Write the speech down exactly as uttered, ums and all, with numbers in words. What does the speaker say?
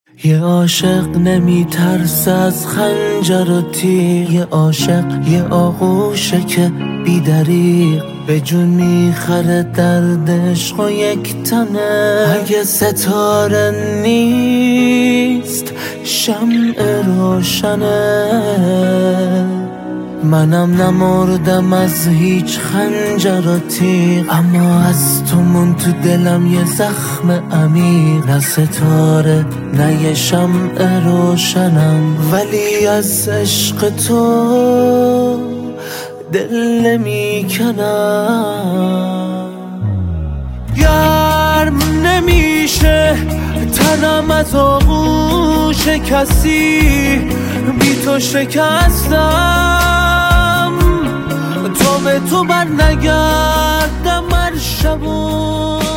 یه عاشق نمی ترسه از خنجر و تیغ، یه عاشق یه آغوشه که بی دریغ به جون میخره درد عشق و یک تنه. اگه ستاره نیست شمع روشنه، منم نمردم از هیچ خنجر و تیغ، اما از تو من تو دلم یه زخم عمیق. نه ستاره نه یه شمع روشنم، ولی از عشق تو دل نمیکنم. گرم نمیشه تنم از آغوش کسی، بی تو شکستم، تا به تو بر نگردم هر شب و